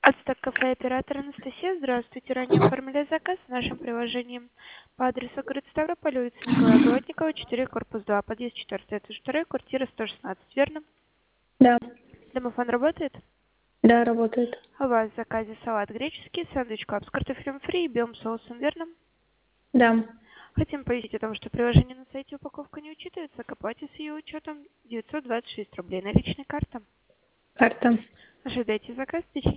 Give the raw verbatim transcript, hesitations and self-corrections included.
Ацтек кафе, оператор Анастасия. Здравствуйте. Ранее оформили заказ в нашем приложении по адресу город Ставрополь, улица Николая Голодникова, четыре, корпус два, подъезд четвертый, этаж два, квартира сто шестнадцать, верно? Да, Домофон работает? да, работает. У вас в заказе салат греческий, сэндвич кап с картофелем фри и белым соусом, верно? Да. Хотим пояснить о том, что приложение на сайте упаковка не учитывается, к оплате с ее учетом девятьсот двадцать шесть рублей наличной карта. Карта. Ожидайте заказ в течение